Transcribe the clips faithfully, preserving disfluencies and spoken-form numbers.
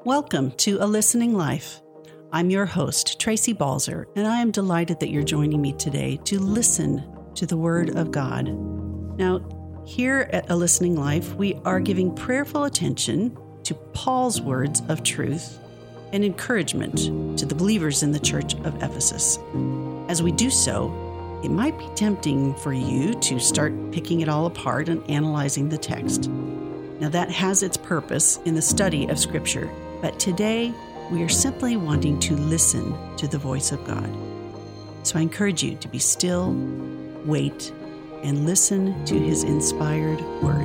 Welcome to A Listening Life. I'm your host, Tracy Balzer, and I am delighted that you're joining me today to listen to the Word of God. Now, here at A Listening Life, we are giving prayerful attention to Paul's words of truth and encouragement to the believers in the Church of Ephesus. As we do so, it might be tempting for you to start picking it all apart and analyzing the text. Now, that has its purpose in the study of Scripture, but today we are simply wanting to listen to the voice of God. So I encourage you to be still, wait, and listen to His inspired word.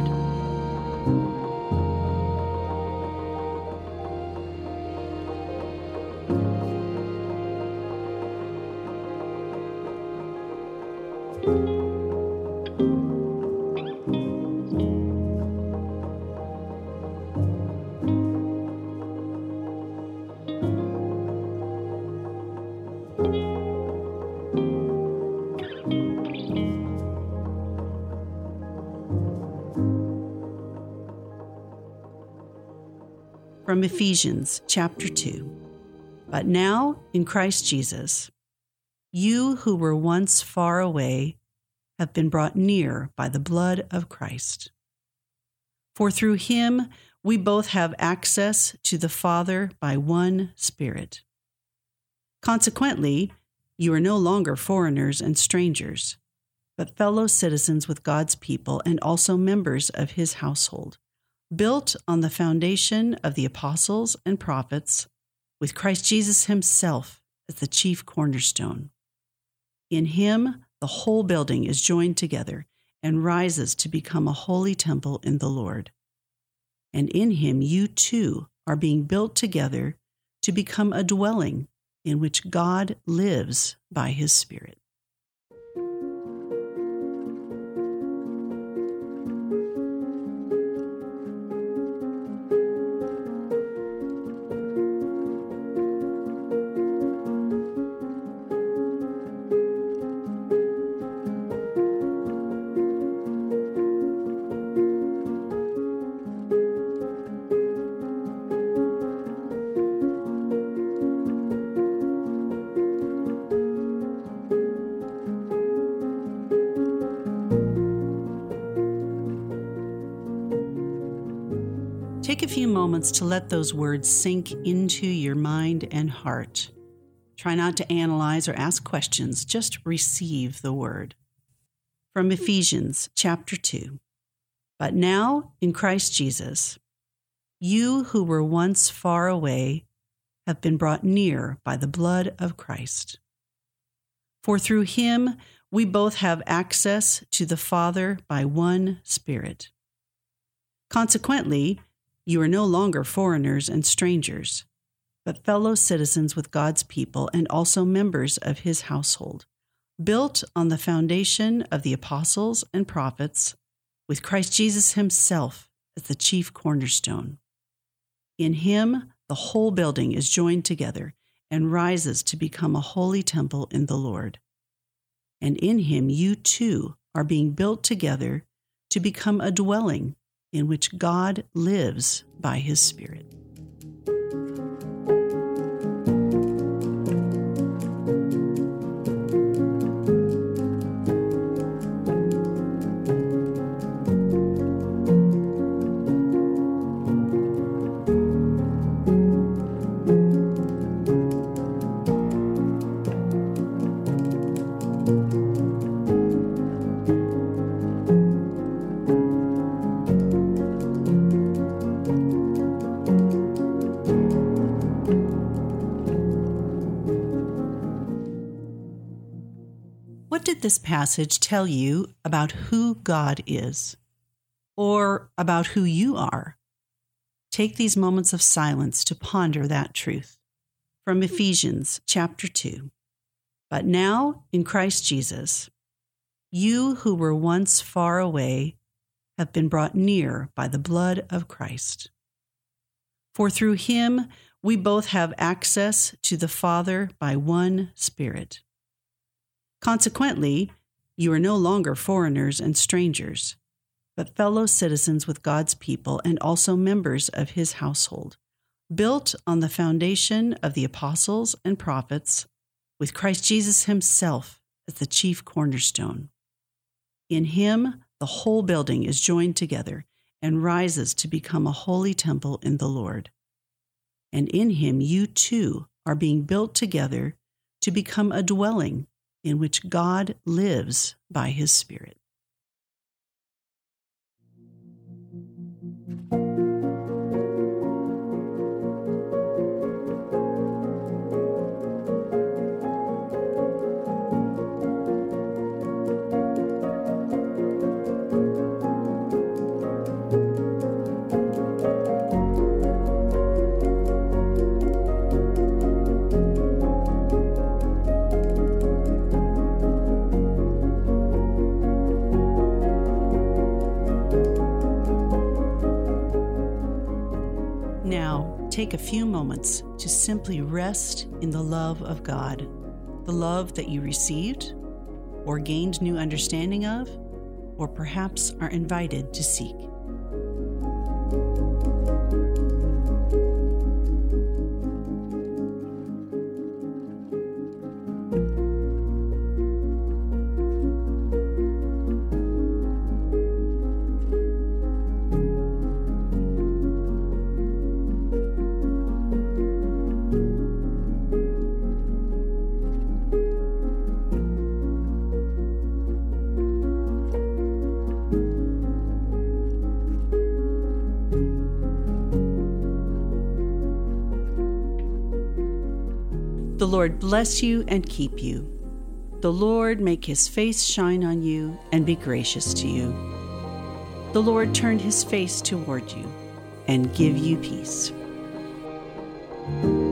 From Ephesians chapter two. But now, in Christ Jesus, you who were once far away have been brought near by the blood of Christ. For through Him we both have access to the Father by one Spirit. Consequently, you are no longer foreigners and strangers, but fellow citizens with God's people and also members of His household, built on the foundation of the apostles and prophets, with Christ Jesus Himself as the chief cornerstone. In Him, the whole building is joined together and rises to become a holy temple in the Lord. And in Him, you too are being built together to become a dwelling in which God lives by His Spirit. Take a few moments to let those words sink into your mind and heart. Try not to analyze or ask questions, just receive the word. From Ephesians chapter two. But now, in Christ Jesus, you who were once far away have been brought near by the blood of Christ. For through Him we both have access to the Father by one Spirit. Consequently, you are no longer foreigners and strangers, but fellow citizens with God's people and also members of His household, built on the foundation of the apostles and prophets, with Christ Jesus Himself as the chief cornerstone. In Him, the whole building is joined together and rises to become a holy temple in the Lord. And in Him, you too are being built together to become a dwelling in which God lives by His Spirit. What did this passage tell you about who God is, or about who you are? Take these moments of silence to ponder that truth. From Ephesians chapter two. But now, in Christ Jesus, you who were once far away have been brought near by the blood of Christ. For through Him we both have access to the Father by one Spirit. Consequently, you are no longer foreigners and strangers, but fellow citizens with God's people and also members of His household, built on the foundation of the apostles and prophets, with Christ Jesus himself as the chief cornerstone. In him, the whole building is joined together and rises to become a holy temple in the Lord. And in him, you too are being built together to become a dwelling in which God lives by his Spirit. Now, take a few moments to simply rest in the love of God, the love that you received or gained new understanding of, or perhaps are invited to seek. The Lord bless you and keep you. The Lord make his face shine on you and be gracious to you. The Lord turn his face toward you and give you peace.